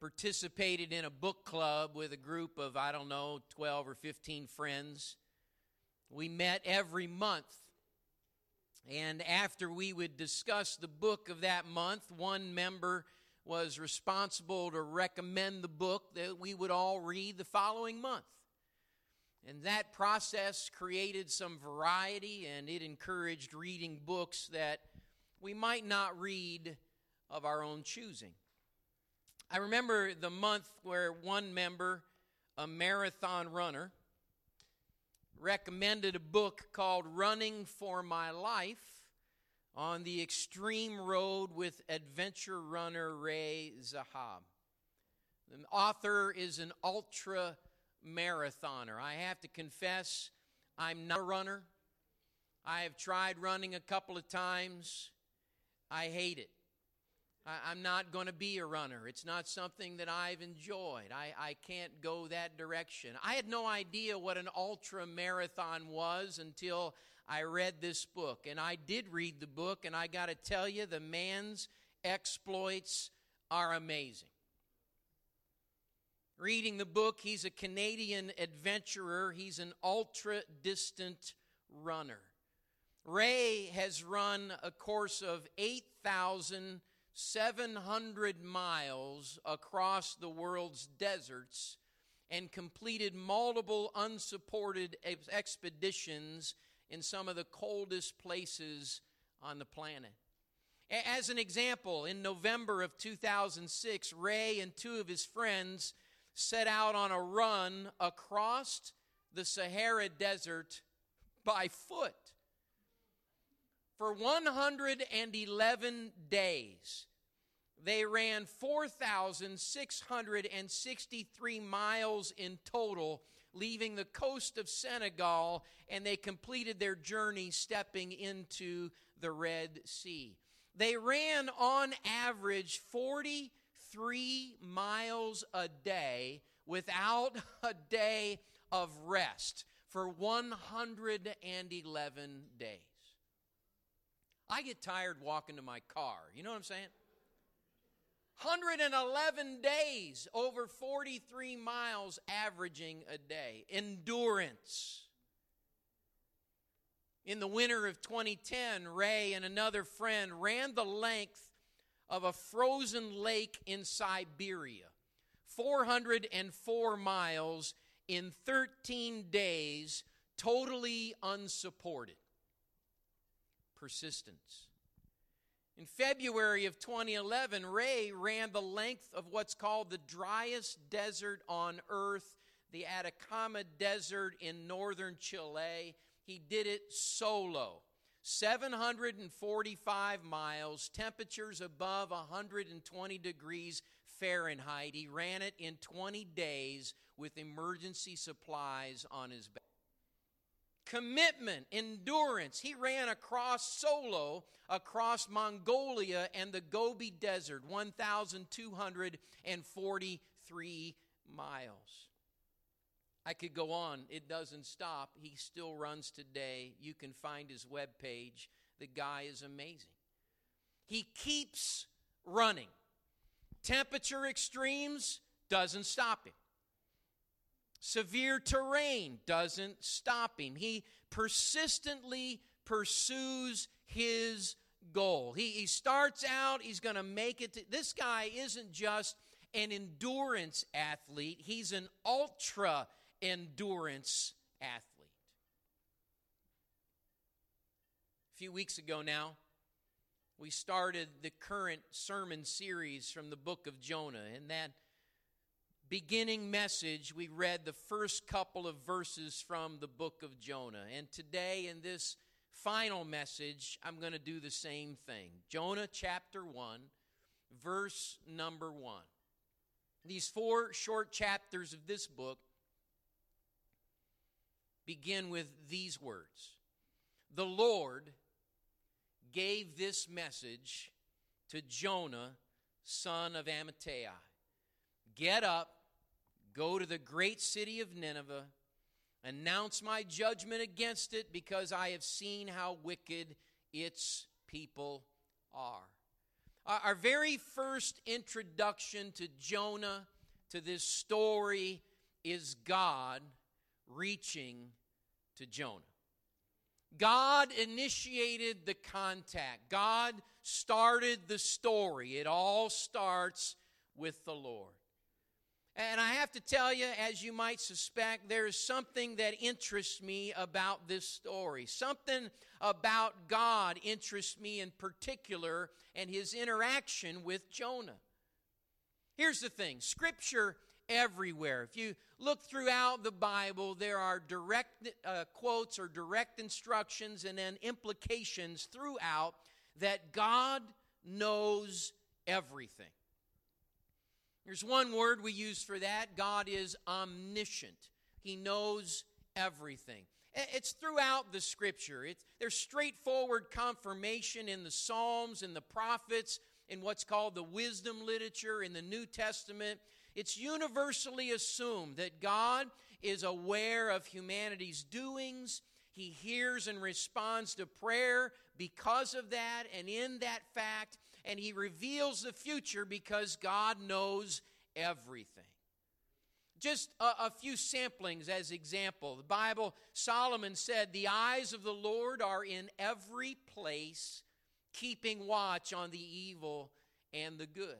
participated in a book club with a group of, 12 or 15 friends. We met every month. And after we would discuss the book of that month, one member was responsible to recommend the book that we would all read the following month. And that process created some variety, and it encouraged reading books that we might not read of our own choosing. I remember the month where one member, a marathon runner, recommended a book called Running for My Life on the Extreme Road with Adventure Runner Ray Zahab. The author is an ultra marathoner. I have to confess, I'm not a runner. I have tried running a couple of times. I hate it. I'm not going to be a runner. It's not something that I've enjoyed. I can't go that direction. I had no idea what an ultra marathon was until I read this book. And I did read the book, and I got to tell you, the man's exploits are amazing. Reading the book, he's a Canadian adventurer. He's an ultra-distant runner. Ray has run a course of 8,700 miles across the world's deserts and completed multiple unsupported expeditions in some of the coldest places on the planet. As an example, in November of 2006, Ray and two of his friends set out on a run across the Sahara Desert by foot. For 111 days, they ran 4,663 miles in total, leaving the coast of Senegal, and they completed their journey stepping into the Red Sea. They ran on average 43 miles a day without a day of rest for 111 days. I get tired walking to my car. You know what I'm saying? 111 days, over 43 miles averaging a day. Endurance. In the winter of 2010, Ray and another friend ran the length of a frozen lake in Siberia. 404 miles in 13 days, totally unsupported. Persistence. In February of 2011, Ray ran the length of what's called the driest desert on earth, the Atacama Desert in northern Chile. He did it solo. 745 miles, temperatures above 120 degrees Fahrenheit. He ran it in 20 days with emergency supplies on his back. Commitment, endurance. He ran solo across Mongolia and the Gobi Desert, 1,243 miles. I could go on. It doesn't stop. He still runs today. You can find his webpage. The guy is amazing. He keeps running. Temperature extremes doesn't stop him. Severe terrain doesn't stop him. He persistently pursues his goal. He starts out, he's going to make it. This guy isn't just an endurance athlete. He's an ultra endurance athlete. A few weeks ago now, we started the current sermon series from the book of Jonah. In that beginning message, we read the first couple of verses from the book of Jonah. And today, in this final message, I'm going to do the same thing. Jonah chapter 1, verse number 1. These 4 short chapters of this book begin with these words. The Lord gave this message to Jonah, son of Amittai. Get up, go to the great city of Nineveh, announce my judgment against it, because I have seen how wicked its people are. Our very first introduction to Jonah, to this story, is God reaching to Jonah. God initiated the contact. God started the story. It all starts with the Lord. And I have to tell you, as you might suspect, there is something that interests me about this story. Something about God interests me in particular, and his interaction with Jonah. Here's the thing, Scripture everywhere. If you look throughout the Bible, there are direct quotes or direct instructions and then implications throughout that God knows everything. There's one word we use for that. God is omniscient. He knows everything. It's throughout the Scripture. There's straightforward confirmation in the Psalms, in the prophets, in what's called the wisdom literature in the New Testament. It's universally assumed that God is aware of humanity's doings. He hears and responds to prayer because of that and in that fact. And he reveals the future because God knows everything. Just a few samplings as example. The Bible, Solomon said, "The eyes of the Lord are in every place, keeping watch on the evil and the good."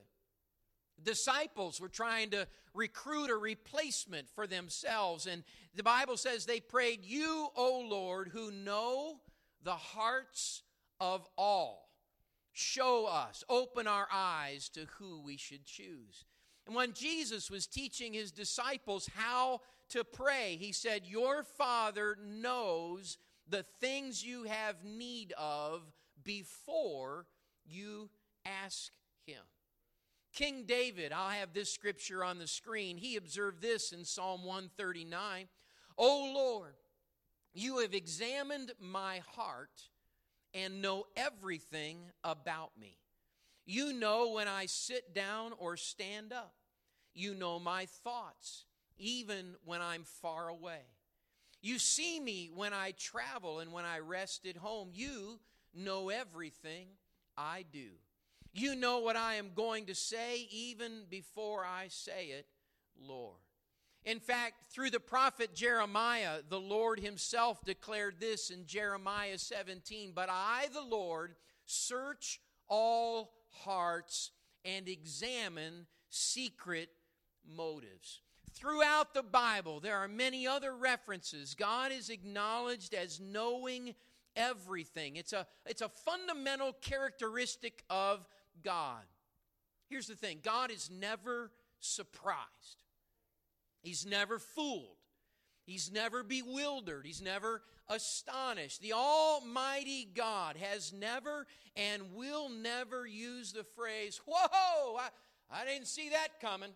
Disciples were trying to recruit a replacement for themselves. And the Bible says they prayed, "You, O Lord, who know the hearts of all, show us, open our eyes to who we should choose." And when Jesus was teaching his disciples how to pray, he said, "Your Father knows the things you have need of before you ask him." King David, I'll have this scripture on the screen. He observed this in Psalm 139. "O Lord, you have examined my heart and know everything about me. You know when I sit down or stand up. You know my thoughts, even when I'm far away. You see me when I travel and when I rest at home. You know everything I do. You know what I am going to say even before I say it, Lord." In fact, through the prophet Jeremiah, the Lord himself declared this in Jeremiah 17, "But I, the Lord, search all hearts and examine secret motives." Throughout the Bible, there are many other references. God is acknowledged as knowing everything. It's a fundamental characteristic of God. Here's the thing, God is never surprised. He's never fooled. He's never bewildered. He's never astonished. The Almighty God has never and will never use the phrase, "Whoa, I didn't see that coming."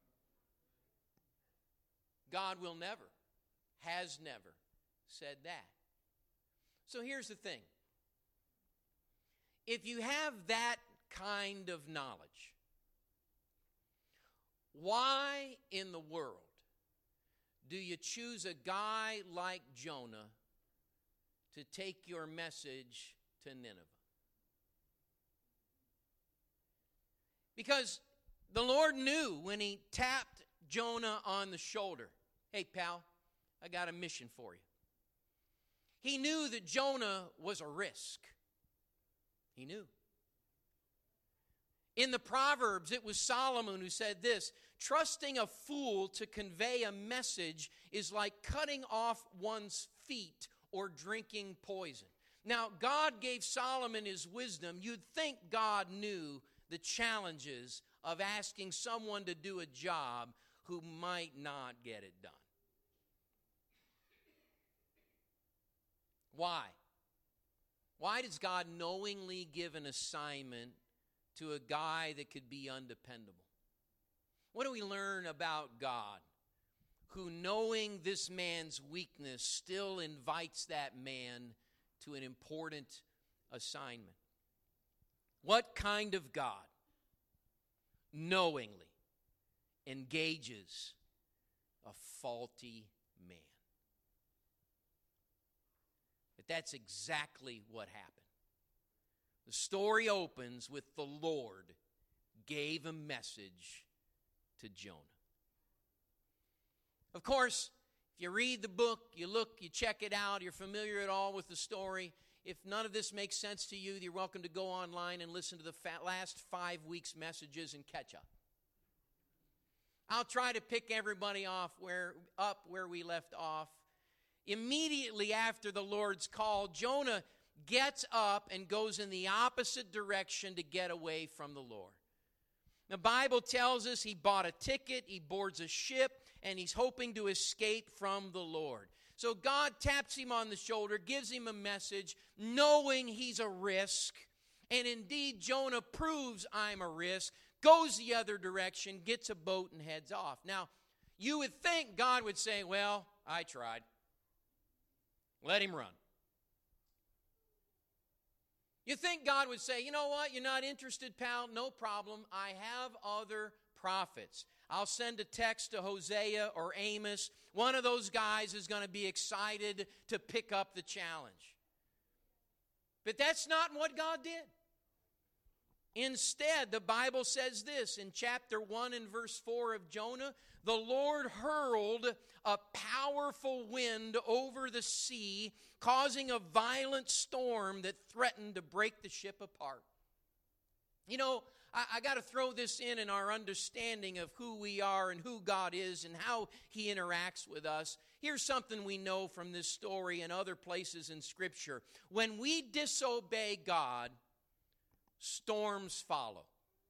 God will never, has never said that. So here's the thing. If you have that kind of knowledge, why in the world do you choose a guy like Jonah to take your message to Nineveh? Because the Lord knew when he tapped Jonah on the shoulder, "Hey, pal, I got a mission for you." He knew that Jonah was a risk. He knew. In the Proverbs, it was Solomon who said this, "Trusting a fool to convey a message is like cutting off one's feet or drinking poison." Now, God gave Solomon his wisdom. You'd think God knew the challenges of asking someone to do a job who might not get it done. Why? Why does God knowingly give an assignment to a guy that could be undependable? What do we learn about God, who, knowing this man's weakness, still invites that man to an important assignment? What kind of God knowingly engages a faulty man? But that's exactly what happened. The story opens with the Lord gave a message to Jonah. Of course, if you read the book, you look, you check it out, you're familiar at all with the story. If none of this makes sense to you, you're welcome to go online and listen to the last 5 weeks' messages and catch up. I'll try to pick everybody up where we left off. Immediately after the Lord's call, Jonah gets up and goes in the opposite direction to get away from the Lord. The Bible tells us he bought a ticket, he boards a ship, and he's hoping to escape from the Lord. So God taps him on the shoulder, gives him a message, knowing he's a risk. And indeed, Jonah proves I'm a risk, goes the other direction, gets a boat, and heads off. Now, you would think God would say, well, I tried. Let him run. You think God would say, you know what, you're not interested, pal? No problem. I have other prophets. I'll send a text to Hosea or Amos. One of those guys is going to be excited to pick up the challenge. But that's not what God did. Instead, the Bible says this in chapter 1 and verse 4 of Jonah, the Lord hurled a powerful wind over the sea, causing a violent storm that threatened to break the ship apart. You know, I got to throw this in our understanding of who we are and who God is and how he interacts with us. Here's something we know from this story and other places in Scripture. When we disobey God, storms follow.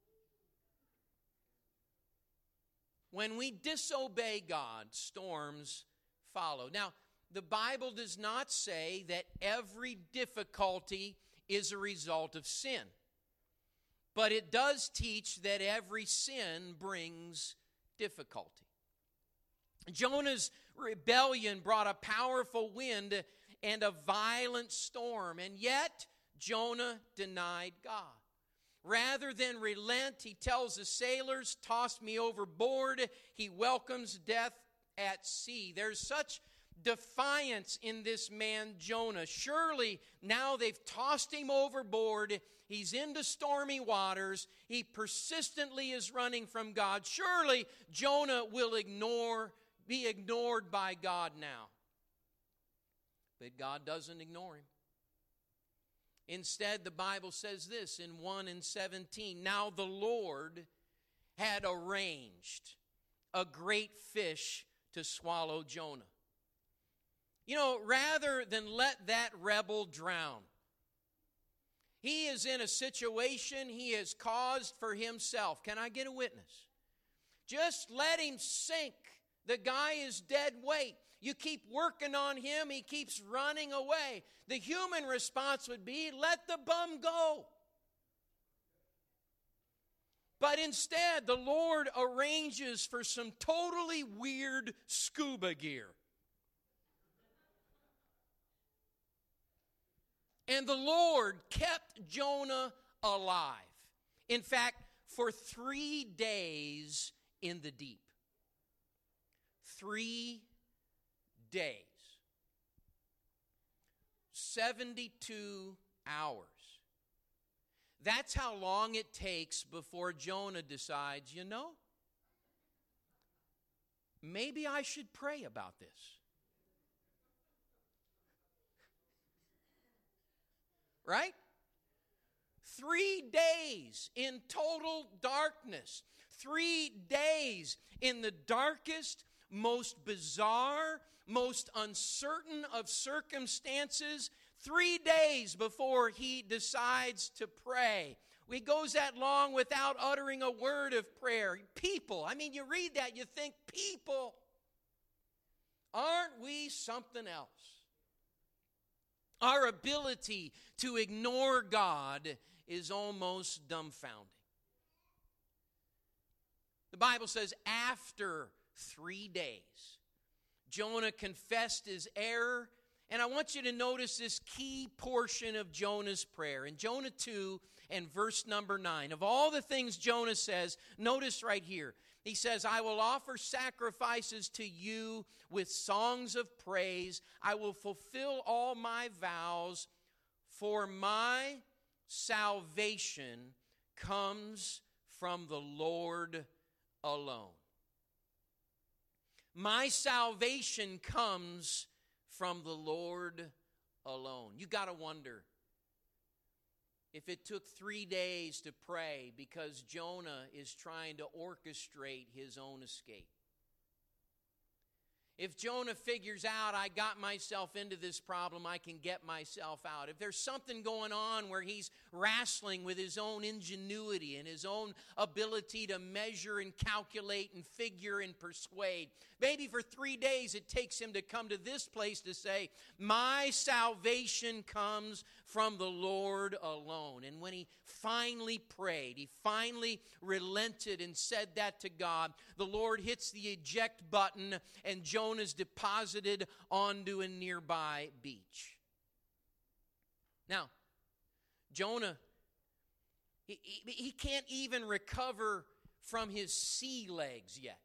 When we disobey God, storms follow. Now, the Bible does not say that every difficulty is a result of sin. But it does teach that every sin brings difficulty. Jonah's rebellion brought a powerful wind and a violent storm, and yet Jonah denied God. Rather than relent, he tells the sailors, toss me overboard. He welcomes death at sea. There's such defiance in this man Jonah. Surely now they've tossed him overboard. He's into stormy waters. He persistently is running from God. Surely Jonah will be ignored by God now. But God doesn't ignore him. Instead, the Bible says this in 1:17. Now the Lord had arranged a great fish to swallow Jonah. You know, rather than let that rebel drown, he is in a situation he has caused for himself. Can I get a witness? Just let him sink. The guy is dead weight. You keep working on him, he keeps running away. The human response would be, let the bum go. But instead, the Lord arranges for some totally weird scuba gear. And the Lord kept Jonah alive. In fact, for 3 days in the deep. 3 days. 72 hours. That's how long it takes before Jonah decides, you know, maybe I should pray about this. Right? 3 days in total darkness. 3 days in the darkest, most bizarre, most uncertain of circumstances. 3 days before he decides to pray. He goes that long without uttering a word of prayer. People, I mean, you read that, you think, people, aren't we something else? Our ability to ignore God is almost dumbfounding. The Bible says after 3 days, Jonah confessed his error. And I want you to notice this key portion of Jonah's prayer. In Jonah 2 and verse number 9, of all the things Jonah says, notice right here. He says, I will offer sacrifices to you with songs of praise. I will fulfill all my vows, for my salvation comes from the Lord alone. My salvation comes from the Lord alone. You got to wonder if it took 3 days to pray because Jonah is trying to orchestrate his own escape. If Jonah figures out, I got myself into this problem, I can get myself out. If there's something going on where he's wrestling with his own ingenuity and his own ability to measure and calculate and figure and persuade, maybe for 3 days it takes him to come to this place to say, my salvation comes from the Lord alone. And when he finally prayed, he finally relented and said that to God, the Lord hits the eject button and Jonah is deposited onto a nearby beach. Now, Jonah, he can't even recover from his sea legs yet.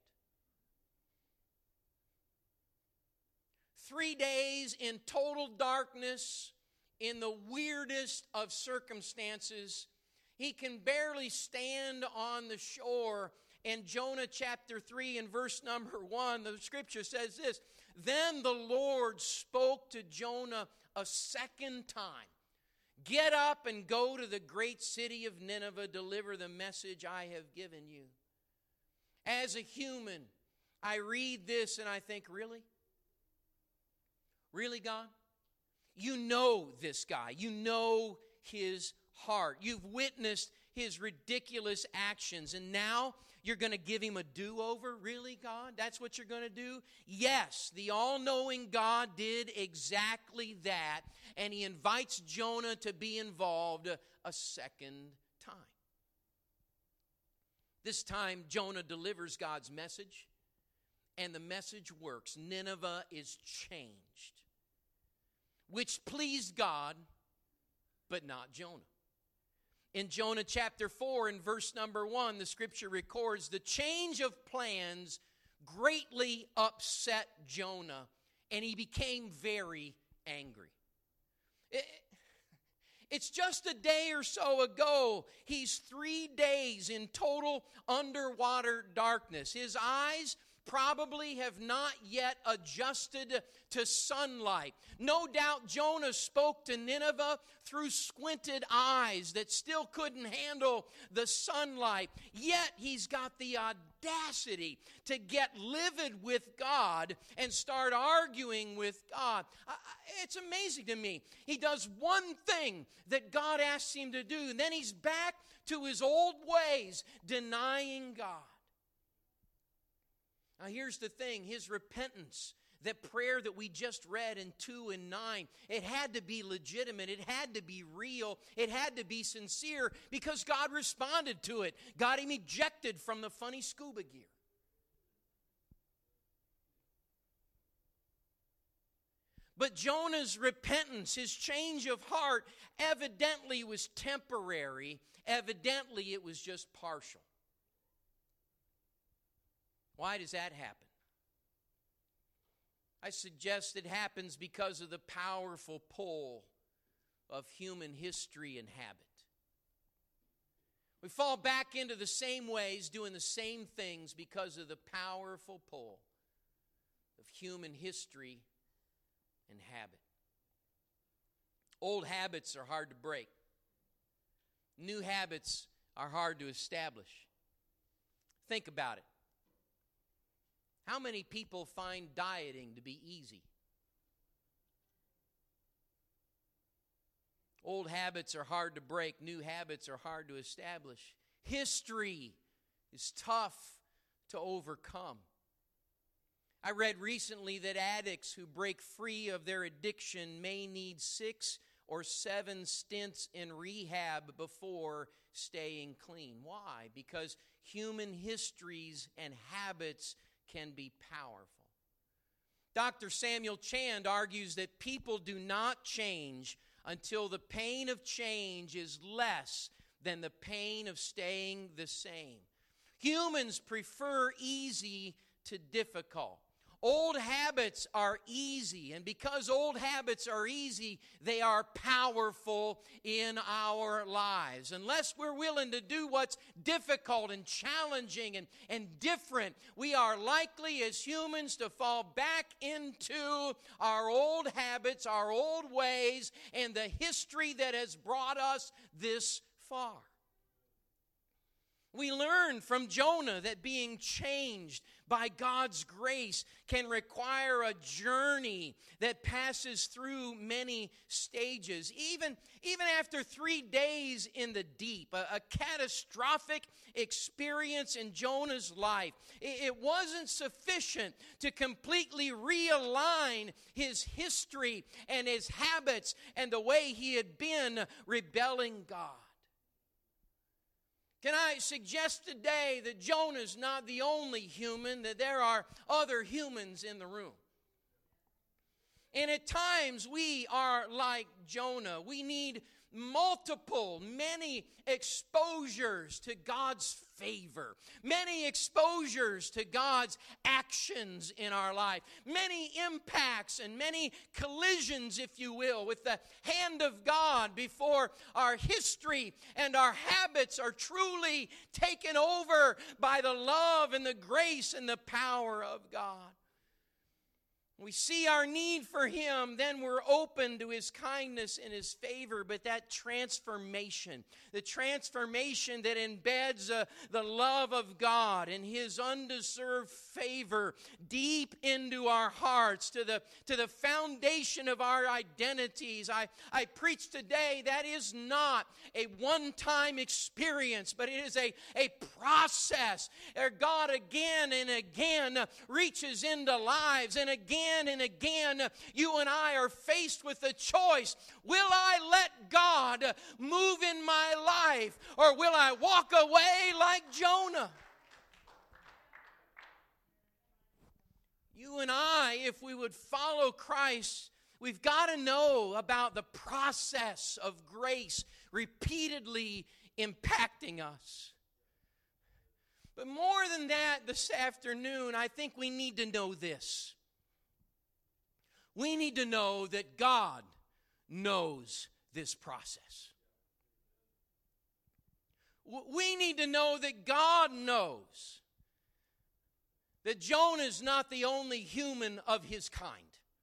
3 days in total darkness, in the weirdest of circumstances. He can barely stand on the shore. In Jonah chapter 3 and verse number 1, the scripture says this, then the Lord spoke to Jonah a second time. Get up and go to the great city of Nineveh, deliver the message I have given you. As a human, I read this and I think, really? Really, God? You know this guy. You know his heart. You've witnessed his ridiculous actions, and now you're going to give him a do-over? Really, God? That's what you're going to do? Yes, the all-knowing God did exactly that, and he invites Jonah to be involved a second time. This time, Jonah delivers God's message, and the message works. Nineveh is changed, which pleased God, but not Jonah. In Jonah chapter 4 and verse number 1, the scripture records the change of plans greatly upset Jonah, and he became very angry. It's just a day or so ago, he's 3 days in total underwater darkness. His eyes probably have not yet adjusted to sunlight. No doubt Jonah spoke to Nineveh through squinted eyes that still couldn't handle the sunlight. Yet he's got the audacity to get livid with God and start arguing with God. It's amazing to me. He does one thing that God asks him to do, and then he's back to his old ways, denying God. Now here's the thing, his repentance, that prayer that we just read in 2 and 9, it had to be legitimate, it had to be real, it had to be sincere, because God responded to it, got him ejected from the funny scuba gear. But Jonah's repentance, his change of heart, evidently was temporary, evidently it was just partial. Why does that happen? I suggest it happens because of the powerful pull of human history and habit. We fall back into the same ways, doing the same things because of the powerful pull of human history and habit. Old habits are hard to break. New habits are hard to establish. Think about it. How many people find dieting to be easy? Old habits are hard to break. New habits are hard to establish. History is tough to overcome. I read recently that addicts who break free of their addiction may need 6 or 7 stints in rehab before staying clean. Why? Because human histories and habits can be powerful. Dr. Samuel Chand argues that people do not change until the pain of change is less than the pain of staying the same. Humans prefer easy to difficult. Old habits are easy, and because old habits are easy, they are powerful in our lives. Unless we're willing to do what's difficult and challenging and different, we are likely as humans to fall back into our old habits, our old ways, and the history that has brought us this far. We learn from Jonah that being changed by God's grace can require a journey that passes through many stages. Even after 3 days in the deep, a catastrophic experience in Jonah's life, it wasn't sufficient to completely realign his history and his habits and the way he had been rebelling God. Can I suggest today that Jonah's not the only human, that there are other humans in the room? And at times we are like Jonah. We need many exposures to God's favor, many exposures to God's actions in our life, many impacts and many collisions, if you will, with the hand of God before our history and our habits are truly taken over by the love and the grace and the power of God. We see our need for Him, then we're open to His kindness and His favor. But that transformation, the transformation that embeds the love of God and His undeserved favor deep into our hearts, to the foundation of our identities. I preach today that is not a one-time experience, but it is a process where God again and again reaches into lives, and again you and I are faced with a choice. Will I let God move in my life, or will I walk away like Jonah? You and I, if we would follow Christ, we've got to know about the process of grace repeatedly impacting us. But more than that, this afternoon, I think we need to know this. We need to know that God knows this process. We need to know that God knows that Jonah is not the only human of his kind.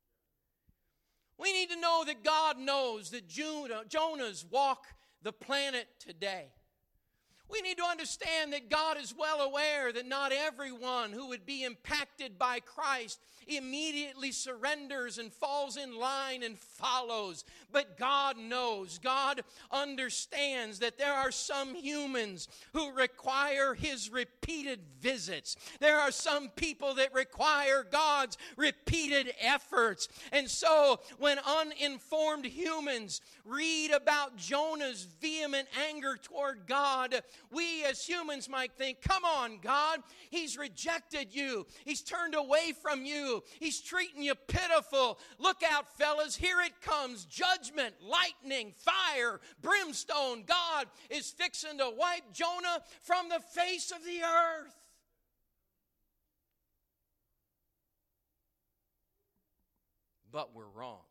We need to know that God knows that Jonahs walk the planet today. We need to understand that God is well aware that not everyone who would be impacted by Christ immediately surrenders and falls in line and follows. But God knows, God understands that there are some humans who require His repeated visits. There are some people that require God's repeated efforts. And so when uninformed humans read about Jonah's vehement anger toward God, we as humans might think, come on, God, He's rejected you. He's turned away from you. He's treating you pitiful. Look out, fellas, here it comes. Judgment, lightning, fire, brimstone. God is fixing to wipe Jonah from the face of the earth. But we're wrong.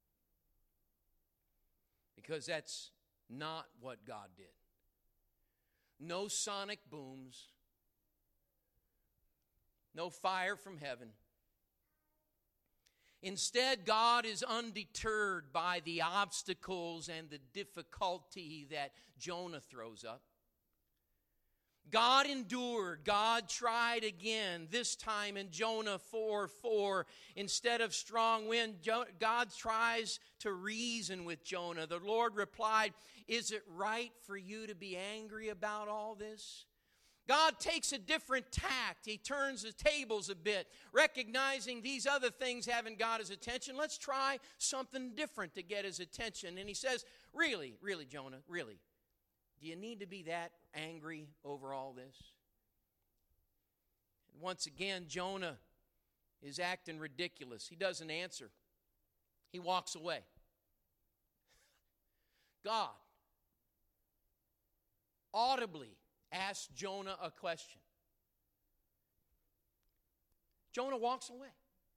Because that's not what God did. No sonic booms. No fire from heaven. Instead, God is undeterred by the obstacles and the difficulty that Jonah throws up. God endured. God tried again, this time in Jonah 4:4. Instead of strong wind, God tries to reason with Jonah. The Lord replied, "Is it right for you to be angry about all this?" God takes a different tact. He turns the tables a bit, recognizing these other things haven't got his attention. Let's try something different to get his attention. And he says, really, Jonah, really, do you need to be that angry over all this? And once again, Jonah is acting ridiculous. He doesn't answer. He walks away. God audibly asked Jonah a question. Jonah walks away.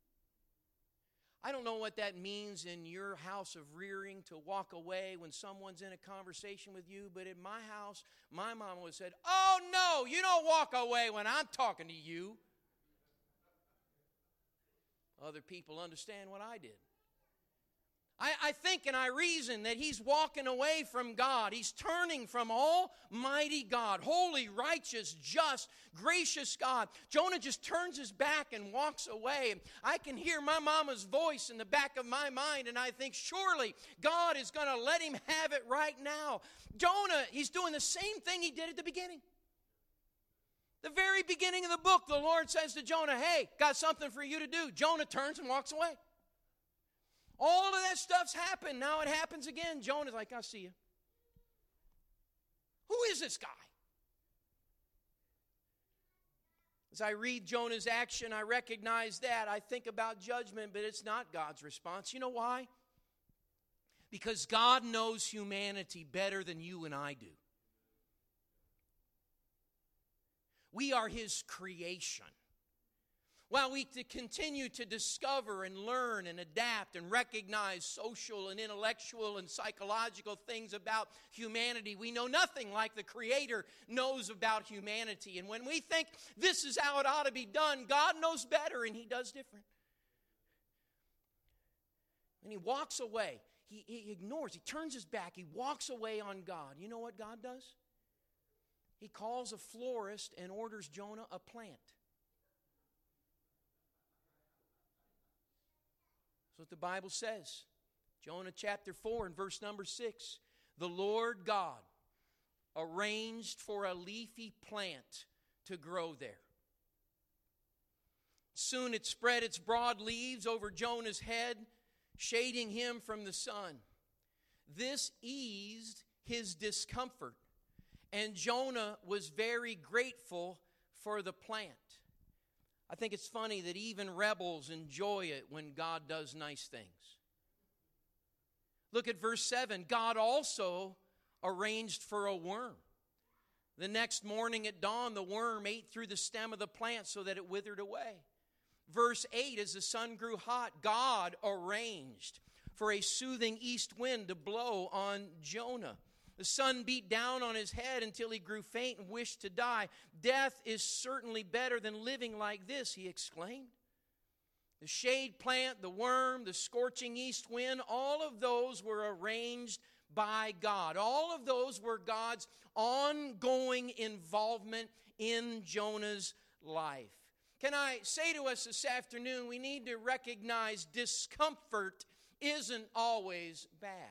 I don't know what that means in your house of rearing to walk away when someone's in a conversation with you, but in my house, my mom always said, "Oh no, you don't walk away when I'm talking to you." Other people understand what I did. I think and I reason that he's walking away from God. He's turning from Almighty God, holy, righteous, just, gracious God. Jonah just turns his back and walks away. I can hear my mama's voice in the back of my mind, and I think, surely God is going to let him have it right now. Jonah, he's doing the same thing he did at the beginning. The very beginning of the book, the Lord says to Jonah, "Hey, got something for you to do." Jonah turns and walks away. All of that stuff's happened. Now it happens again. Jonah's like, "I'll see you." Who is this guy? As I read Jonah's action, I recognize that. I think about judgment, but it's not God's response. You know why? Because God knows humanity better than you and I do. We are His creation. While we continue to discover and learn and adapt and recognize social and intellectual and psychological things about humanity, we know nothing like the Creator knows about humanity. And when we think this is how it ought to be done, God knows better and He does different. And He walks away. He ignores, He turns His back, He walks away on God. You know what God does? He calls a florist and orders Jonah a plant. That's what the Bible says. Jonah chapter 4 and verse number 6. The Lord God arranged for a leafy plant to grow there. Soon it spread its broad leaves over Jonah's head, shading him from the sun. This eased his discomfort, and Jonah was very grateful for the plant. I think it's funny that even rebels enjoy it when God does nice things. Look at verse 7. God also arranged for a worm. The next morning at dawn, the worm ate through the stem of the plant so that it withered away. Verse 8, as the sun grew hot, God arranged for a soothing east wind to blow on Jonah. The sun beat down on his head until he grew faint and wished to die. "Death is certainly better than living like this," he exclaimed. The shade plant, the worm, the scorching east wind, all of those were arranged by God. All of those were God's ongoing involvement in Jonah's life. Can I say to us this afternoon, we need to recognize discomfort isn't always bad.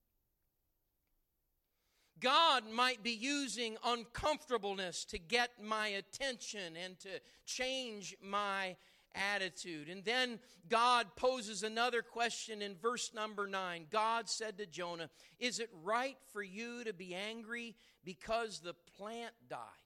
God might be using uncomfortableness to get my attention and to change my attitude. And then God poses another question in verse number 9. God said to Jonah, "Is it right for you to be angry because the plant died?"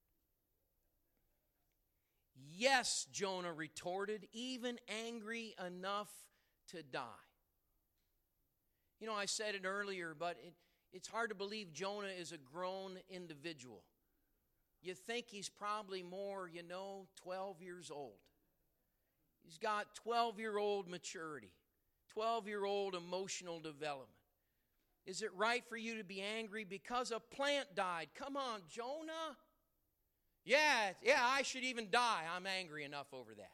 "Yes," Jonah retorted, "even angry enough to die." You know, I said it earlier, but it's hard to believe Jonah is a grown individual. You think he's probably more, 12 years old. He's got 12-year-old maturity, 12-year-old emotional development. Is it right for you to be angry because a plant died? Come on, Jonah. Yeah, I should even die. I'm angry enough over that.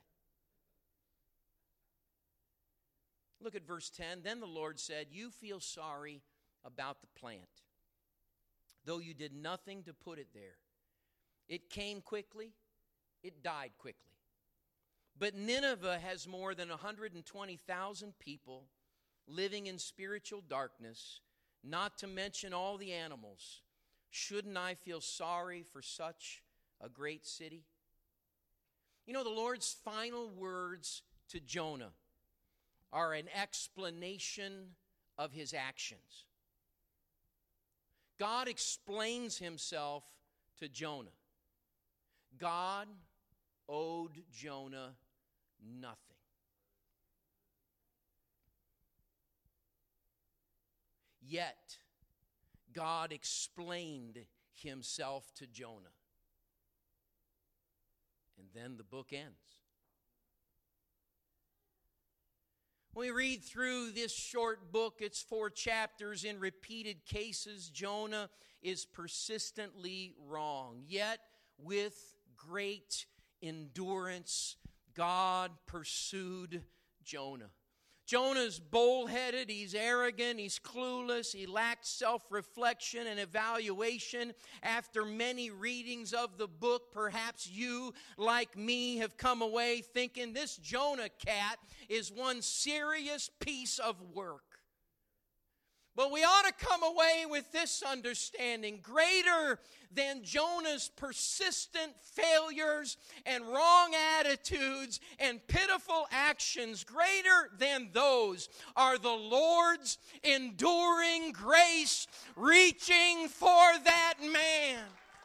Look at verse 10. Then the Lord said, "You feel sorry about the plant, though you did nothing to put it there. It came quickly, it died quickly. But Nineveh has more than 120,000 people living in spiritual darkness, not to mention all the animals. Shouldn't I feel sorry for such a great city?" You know, the Lord's final words to Jonah are an explanation of his actions. God explains himself to Jonah. God owed Jonah nothing. Yet, God explained himself to Jonah. And then the book ends. We read through this short book, it's 4 chapters. In repeated cases, Jonah is persistently wrong. Yet, with great endurance, God pursued Jonah. Jonah's bullheaded, he's arrogant, he's clueless, he lacks self-reflection and evaluation. After many readings of the book, perhaps you, like me, have come away thinking this Jonah cat is one serious piece of work. But we ought to come away with this understanding: greater than Jonah's persistent failures and wrong attitudes and pitiful actions, greater than those are the Lord's enduring grace reaching for that man.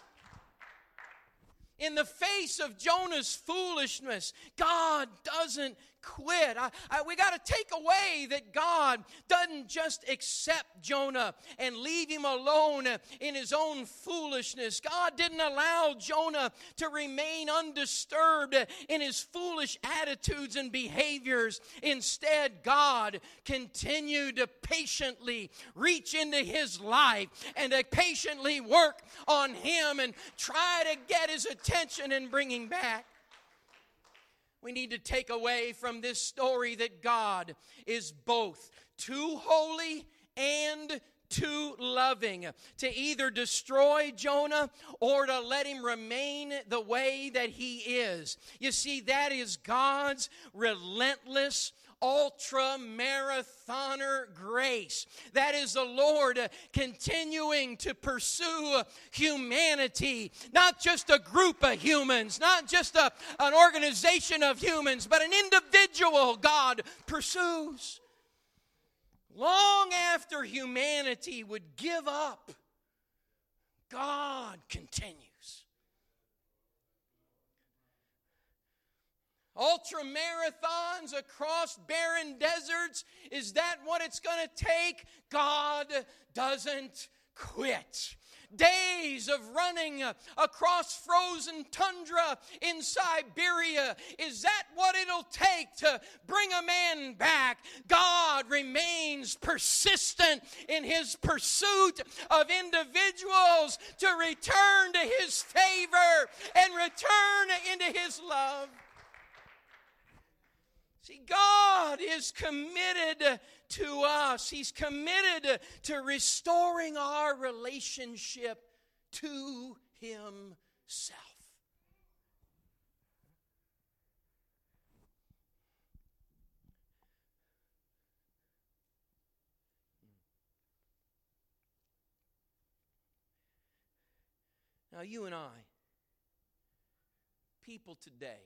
In the face of Jonah's foolishness, God doesn't quit. We got to take away that God doesn't just accept Jonah and leave him alone in his own foolishness. God didn't allow Jonah to remain undisturbed in his foolish attitudes and behaviors. Instead, God continued to patiently reach into his life and to patiently work on him and try to get his attention and bring him back. We need to take away from this story that God is both too holy and too loving to either destroy Jonah or to let him remain the way that he is. You see, that is God's relentless ultra-marathoner grace. That is the Lord continuing to pursue humanity. Not just a group of humans, not just an organization of humans, but an individual God pursues. Long after humanity would give up, God continues. Ultra-marathons across barren deserts, is that what it's going to take? God doesn't quit. Days of running across frozen tundra in Siberia, is that what it'll take to bring a man back? God remains persistent in his pursuit of individuals to return to his favor and return into his love. See, God is committed to us. He's committed to restoring our relationship to himself. Now, you and I, people today,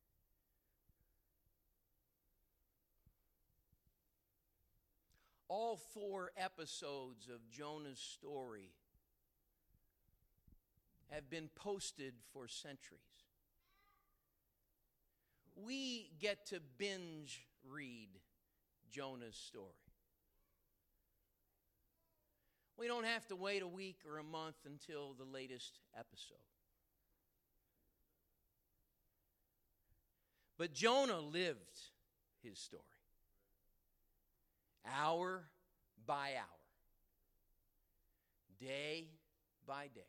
all 4 episodes of Jonah's story have been posted for centuries. We get to binge read Jonah's story. We don't have to wait a week or a month until the latest episode. But Jonah lived his story. Hour by hour, day by day.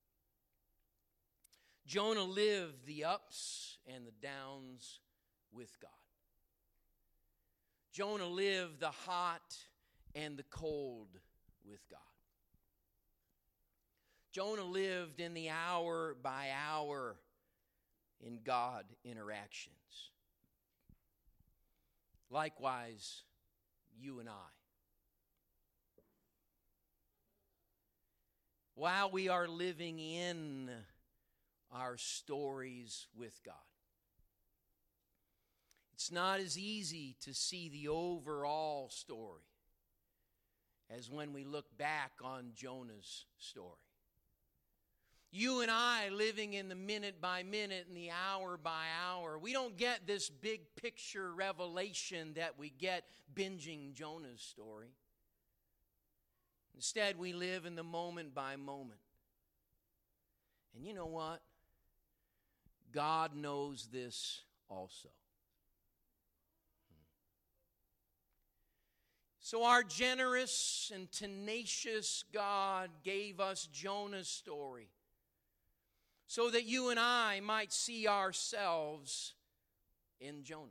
Jonah lived the ups and the downs with God. Jonah lived the hot and the cold with God. Jonah lived in the hour by hour in God interactions. Likewise, you and I. While we are living in our stories with God, it's not as easy to see the overall story as when we look back on Jonah's story. You and I living in the minute by minute and the hour by hour, we don't get this big picture revelation that we get binging Jonah's story. Instead, we live in the moment by moment. And you know what? God knows this also. So our generous and tenacious God gave us Jonah's story so that you and I might see ourselves in Jonah.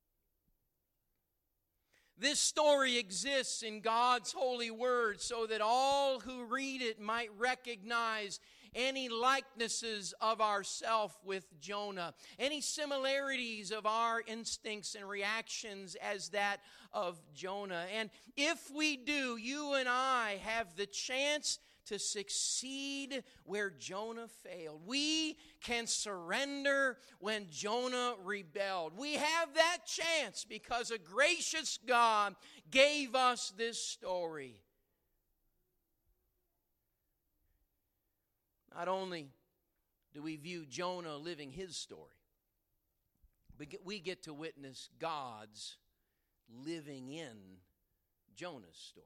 This story exists in God's holy word so that all who read it might recognize any likenesses of ourself with Jonah, any similarities of our instincts and reactions as that of Jonah. And if we do, you and I have the chance to succeed where Jonah failed. We can surrender when Jonah rebelled. We have that chance because a gracious God gave us this story. Not only do we view Jonah living his story, but we get to witness God's living in Jonah's story.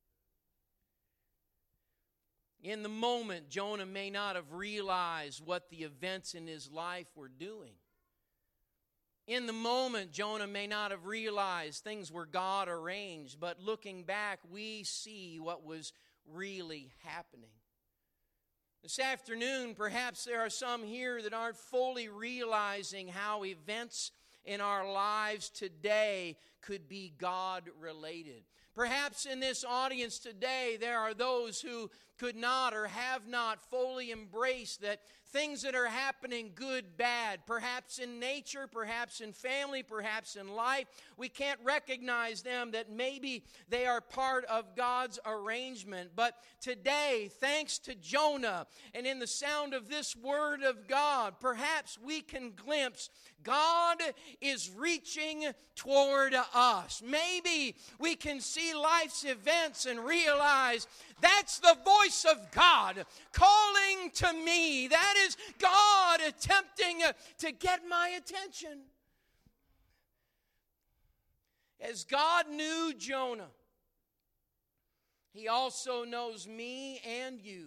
In the moment, Jonah may not have realized what the events in his life were doing. In the moment, Jonah may not have realized things were God arranged, but looking back, we see what was really happening. This afternoon, perhaps there are some here that aren't fully realizing how events in our lives today could be God-related. Perhaps in this audience today, there are those who could not or have not fully embraced that things that are happening, good, bad, perhaps in nature, perhaps in family, perhaps in life, we can't recognize them, that maybe they are part of God's arrangement. But today, thanks to Jonah and in the sound of this word of God, perhaps we can glimpse God is reaching toward us. Maybe we can see life's events and realize that's the voice of God calling to me. That is God attempting to get my attention. As God knew Jonah, He also knows me and you.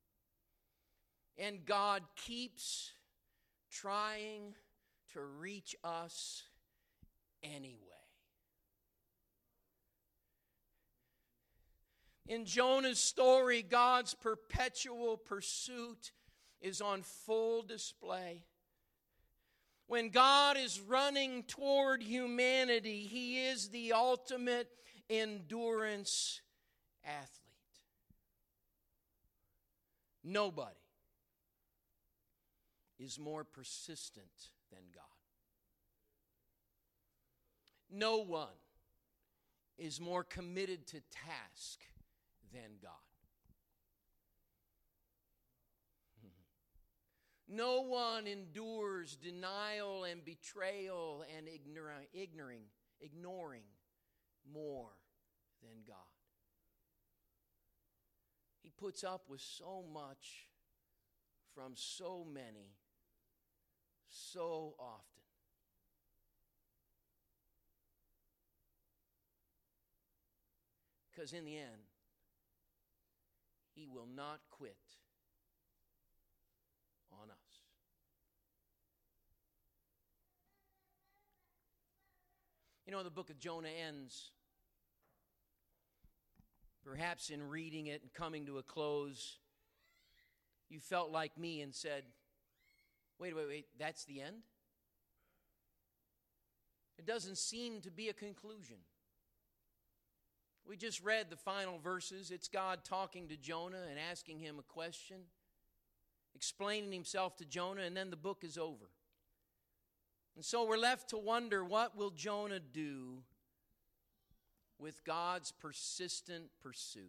And God keeps trying to reach us anyway. In Jonah's story, God's perpetual pursuit is on full display. When God is running toward humanity, He is the ultimate endurance athlete. Nobody is more persistent than God. No one is more committed to task than God. No one endures denial and betrayal and ignoring more than God. He puts up with so much from so many, so often. Because in the end, He will not quit on us. You know, the book of Jonah ends, perhaps in reading it and coming to a close, you felt like me and said, wait, that's the end? It doesn't seem to be a conclusion. We just read the final verses. It's God talking to Jonah and asking him a question, explaining Himself to Jonah, and then the book is over. And so we're left to wonder, what will Jonah do with God's persistent pursuit?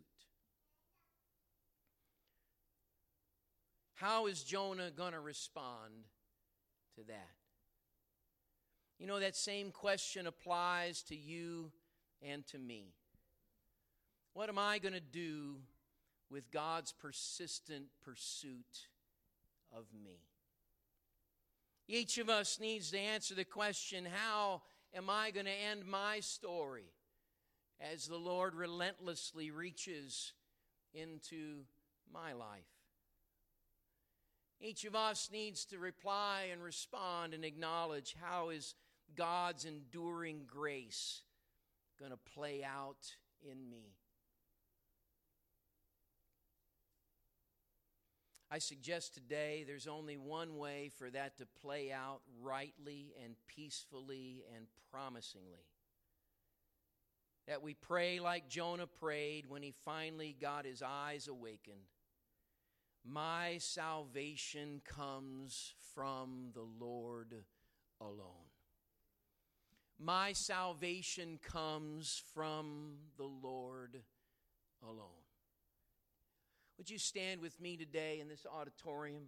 How is Jonah going to respond to that? You know, that same question applies to you and to me. What am I going to do with God's persistent pursuit of me? Each of us needs to answer the question, how am I going to end my story as the Lord relentlessly reaches into my life? Each of us needs to reply and respond and acknowledge, how is God's enduring grace going to play out in me. I suggest today there's only one way for that to play out rightly and peacefully and promisingly. That we pray like Jonah prayed when he finally got his eyes awakened. My salvation comes from the Lord alone. My salvation comes from the Lord alone. Would you stand with me today in this auditorium?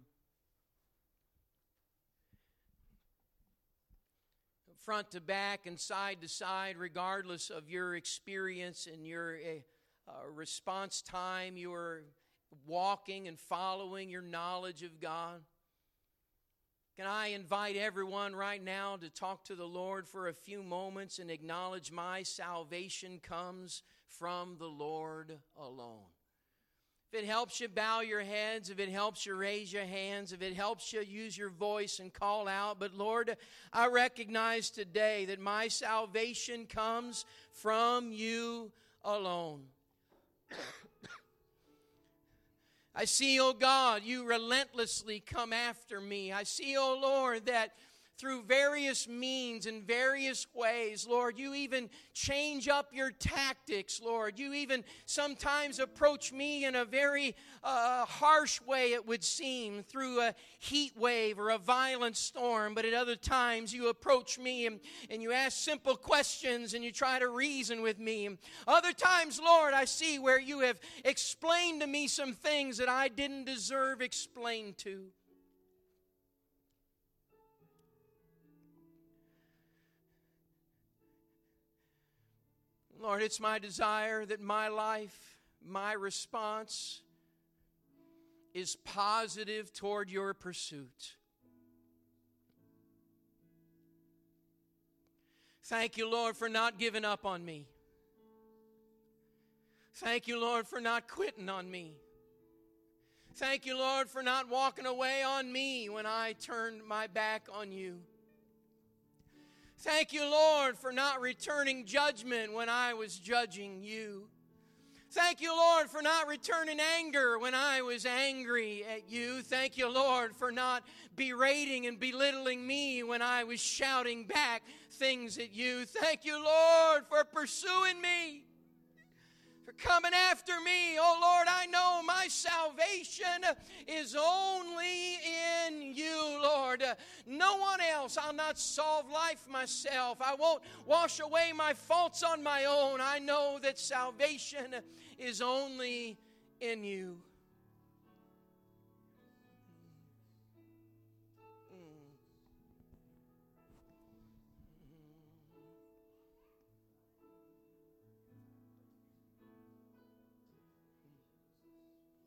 Front to back and side to side, regardless of your experience and your response time, your walking and following your knowledge of God. Can I invite everyone right now to talk to the Lord for a few moments and acknowledge my salvation comes from the Lord alone? If it helps you, bow your heads. If it helps you, raise your hands. If it helps you, use your voice and call out. But Lord, I recognize today that my salvation comes from you alone. I see, oh God, you relentlessly come after me. I see, oh Lord, that through various means and various ways, Lord, you even change up your tactics, Lord. You even sometimes approach me in a very harsh way, it would seem, through a heat wave or a violent storm. But at other times, you approach me and you ask simple questions and you try to reason with me. Other times, Lord, I see where you have explained to me some things that I didn't deserve explained to. Lord, it's my desire that my life, my response is positive toward your pursuit. Thank you, Lord, for not giving up on me. Thank you, Lord, for not quitting on me. Thank you, Lord, for not walking away on me when I turned my back on you. Thank you, Lord, for not returning judgment when I was judging you. Thank you, Lord, for not returning anger when I was angry at you. Thank you, Lord, for not berating and belittling me when I was shouting back things at you. Thank you, Lord, for pursuing me, for coming after me. Oh, Lord, I know my salvation is only in you, Lord. No one else. I'll not solve life myself. I won't wash away my faults on my own. I know that salvation is only in you.